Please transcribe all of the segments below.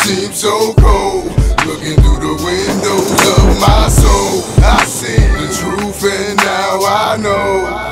seem so cold. Looking through the windows of my soul, I see the truth and now I know.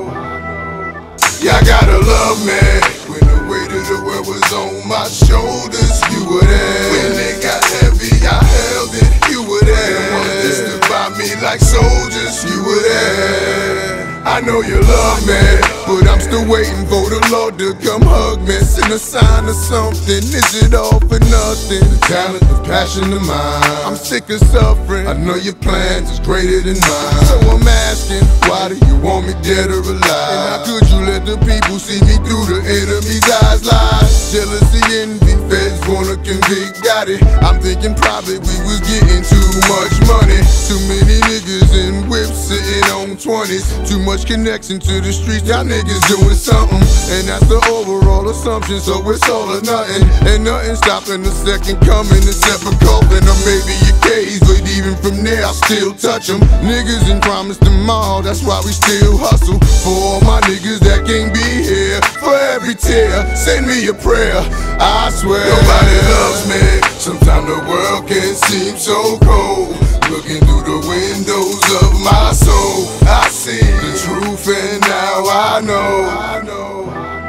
Yeah, I gotta love me. When the weight of the world was on my shoulders, you were there. When it got heavy, I held it, you were there. They stood by me like soldiers, you were there. I know you love me, but I'm still waiting for the Lord to come hug me. Send a sign or something, is it all for nothing? The talent, the passion of mine, I'm sick of suffering. I know your plans is greater than mine. So I'm asking, why do you want me dead or alive? And how could you let the people see me through the enemy's eyes? Lies, jealousy, envy, feds wanna convict, got it. I'm thinking probably we was getting too much money. Too many niggas in whips sitting on 20s. Too much connection to the streets, y'all niggas doing something. And that's the overall assumption, so it's all or nothing. And nothing stopping the second coming except for coffin or maybe a case. But even from there, I still touch them. Niggas ain't promised them all, that's why we still hustle. For all my niggas that can't be here, for every tear, send me a prayer. I swear nobody loves me. Sometimes the world can seem so cold. Looking through the windows of my soul, I see the truth and now I know.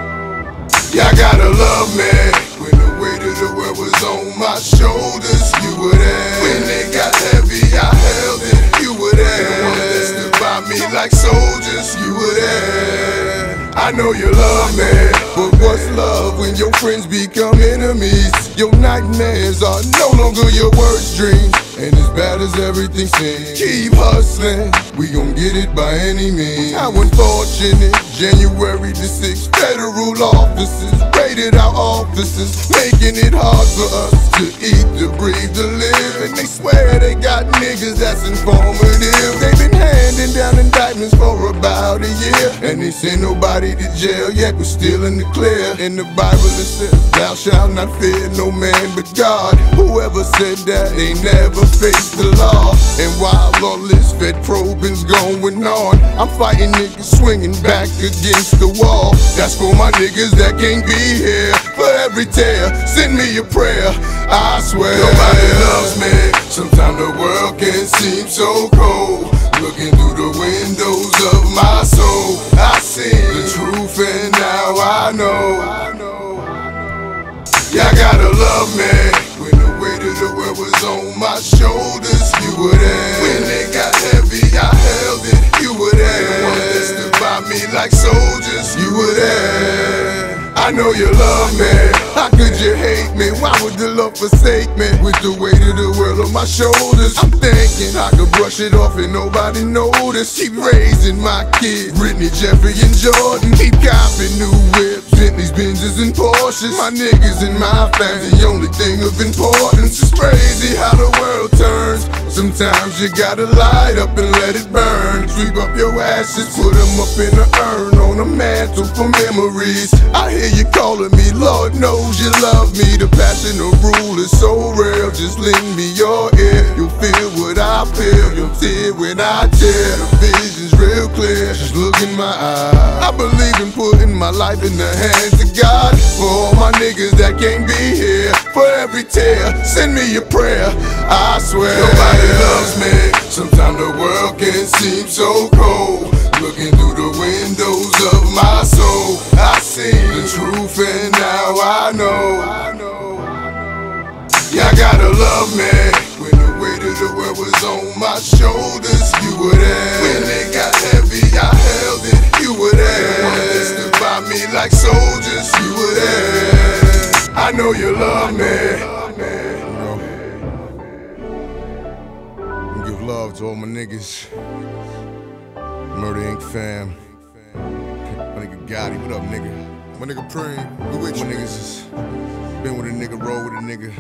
Yeah, I gotta love me. When the weight of the world was on my shoulders, you were there. When it got heavy, I held it, you were there. The one that stood by me like soldiers, you were there. I know you love me, but what's love when your friends become enemies? Your nightmares are no longer your worst dreams. And as bad as everything seems, keep hustling, we gon' get it by any means. How unfortunate, January the 6th, federal officers raided our offices, making it hard for us to eat, to breathe, to live. And they swear they got niggas that's informative. They've been handing down indictments for about a year, and they send nobody to jail yet, we're still in the clear. In the Bible it says, thou shalt not fear no man but God. Whoever said that, they never faced the law. And while all this Fed probing's going on, I'm fighting niggas swinging back against the wall. That's for my niggas that can't be here. For every tear, send me a prayer. I swear nobody loves me. Sometimes the world can seem so cold. Looking through the windows of my soul, I see the truth and now I know. Yeah, I gotta love me. When the weight of the world was on my shoulders, you were there. When it got heavy, I held it, you were there. The one that stood by me like soldiers, you were there. I know you love me. How could you hate me? Why would the love forsake me? With the weight of the world on my shoulders, I'm thinking I could brush it off and nobody notice. Keep raising my kids, Brittany, Jeffrey, and Jordan. Keep copping new whips, Bentleys, Benzes, and Porsches. My niggas and my family, the only thing of importance. It's crazy how the world turns. Sometimes you gotta light up and let it burn. Sweep up your ashes, put them up in an urn on a mantle for memories. I hear you calling me, Lord knows you love me. The passion of rule is so real, just lend me your ear. You'll feel what I feel, you'll tear when I tear. The vision's real clear, just look in my eyes. I believe in putting my life in the hands of God. For all my niggas that can't be here, for every tear, send me a prayer. I swear nobody loves me. Sometimes the world can seem so cold. Looking through the windows of my soul, I see the truth and now I know. Yeah, I gotta love me. When the weight of the world was on my shoulders, you were there. When it got heavy, I held it, you were there. The one that stood by me like soldiers, you were there. I know you love me. Give love to all my niggas. Murder Inc. fam. My nigga Gotti, what up, nigga? My nigga Preem, we with you. My niggas is been with a nigga, roll with a nigga.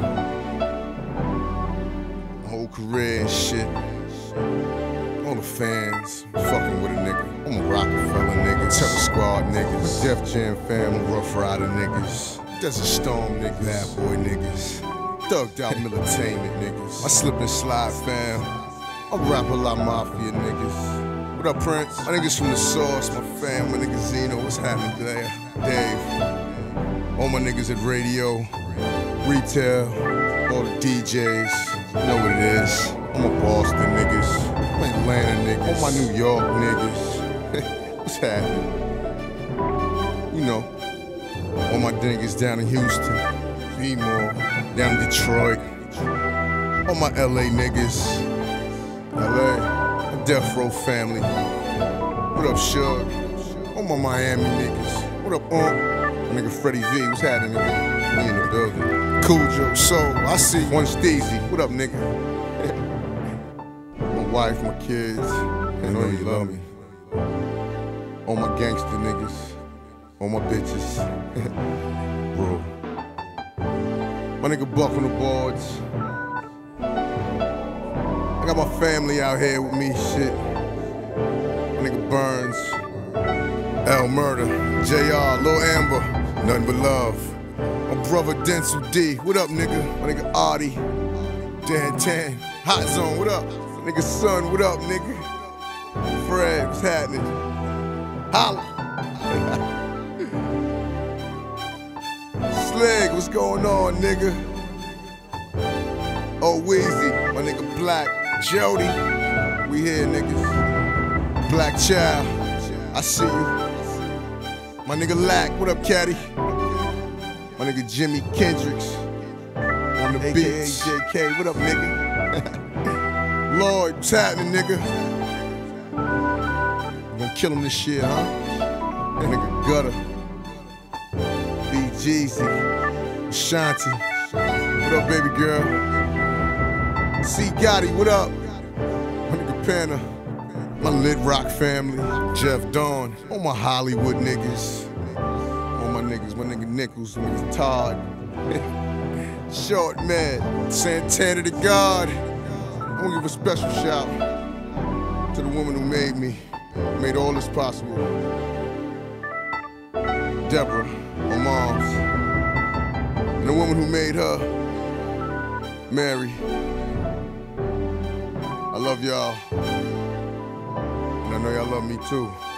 My whole career and shit. All the fans, fucking with a nigga. I'm a Rockefeller nigga, Terror Squad niggas, Def Jam fam, Rough Rider niggas, Desert Storm niggas, Bad Boy niggas, Thugged Out Militainment niggas, my Slip and Slide fam, I rap a lot Mafia niggas. What up, Prince? My niggas from the Source, my fam, my nigga Zeno, what's happening there? Dave, all my niggas at Radio, retail, all the DJs, you know what it is. All my Boston niggas, my Atlanta niggas, all my New York niggas. What's happening? You know, all my niggas down in Houston, Seymour, down in Detroit, all my LA niggas, LA, my Death Row family. What up, Shug? All my Miami niggas. What up, my nigga Freddie V, what's happening, nigga? We in the building. Cujo, Soul, I see one Steezy. What up, nigga? My wife, my kids, I know you love me. All my gangster niggas, all my bitches. Bro. My nigga Buck on the boards. I got my family out here with me, shit. My nigga Burns, L Murder, JR, Lil Amber, nothing but love. My brother Denzel D, what up, nigga? My nigga Artie, Dan Tan, Hot Zone, what up? My nigga Son, what up, nigga? Fred, what's happening? Holla. Slig, what's going on, nigga? Oh, Weezy, my nigga Black, Jody, we here, niggas. Black Child, I see you. My nigga Lack, what up, Caddy? My nigga Jimmy Kendricks on the beats. JK, what up, nigga? Lloyd, what's happening, nigga? I'm gonna kill him this year, huh? That nigga Gutter, BGZ, Ashanti, what up, baby girl? C Gotti, what up? My nigga Panna, my Lit Rock family, Jeff Dawn, all my Hollywood niggas, all my nigga Nichols, my nigga Todd, Short Man, Santana the God. I wanna give a special shout to the woman who made me, made all this possible. Deborah, my mom's, and the woman who made her, Mary. I love y'all, and I know y'all love me too.